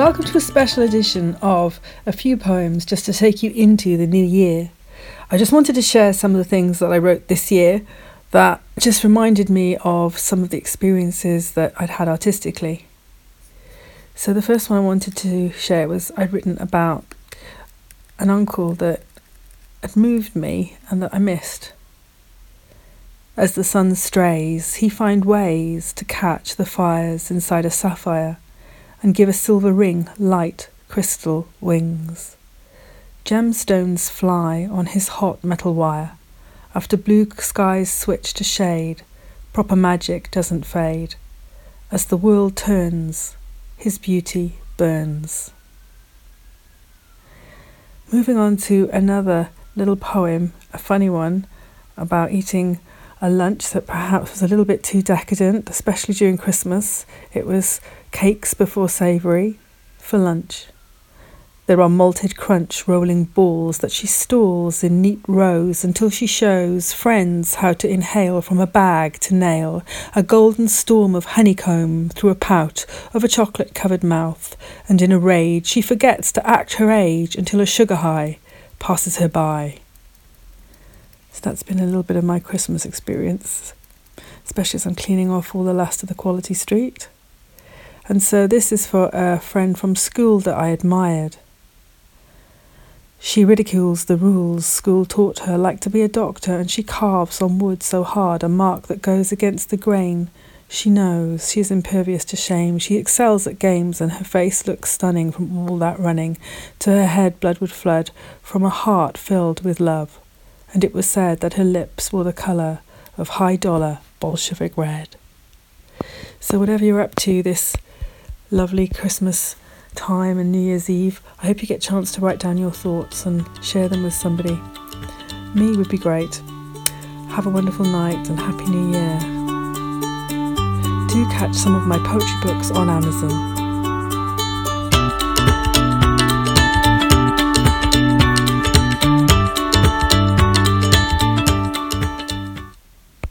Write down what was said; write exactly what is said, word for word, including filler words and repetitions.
Welcome to a special edition of A Few Poems just to take you into the new year. I just wanted to share some of the things that I wrote this year that just reminded me of some of the experiences that I'd had artistically. So the first one I wanted to share was I'd written about an uncle that had moved me and that I missed. As the sun strays, he find ways to catch the fires inside a sapphire and give a silver ring light crystal wings. Gemstones fly on his hot metal wire. After blue skies switch to shade, proper magic doesn't fade. As the world turns, his beauty burns. Moving on to another little poem, a funny one, about eating a lunch that perhaps was a little bit too decadent, especially during Christmas. It was cakes before savoury for lunch. There are malted crunch rolling balls that she stalls in neat rows until she shows friends how to inhale from a bag to nail a golden storm of honeycomb through a pout of a chocolate-covered mouth, and in a rage she forgets to act her age until a sugar high passes her by. So that's been a little bit of my Christmas experience, especially as I'm cleaning off all the last of the Quality Street. And so this is for a friend from school that I admired. She ridicules the rules school taught her, like to be a doctor, and she carves on wood so hard a mark that goes against the grain. She knows she is impervious to shame. She excels at games, and her face looks stunning from all that running. To her head blood would flood from a heart filled with love. And it was said that her lips were the colour of high-dollar Bolshevik red. So whatever you're up to this lovely Christmas time and New Year's Eve, I hope you get a chance to write down your thoughts and share them with somebody. Me would be great. Have a wonderful night and Happy New Year. Do catch some of my poetry books on Amazon.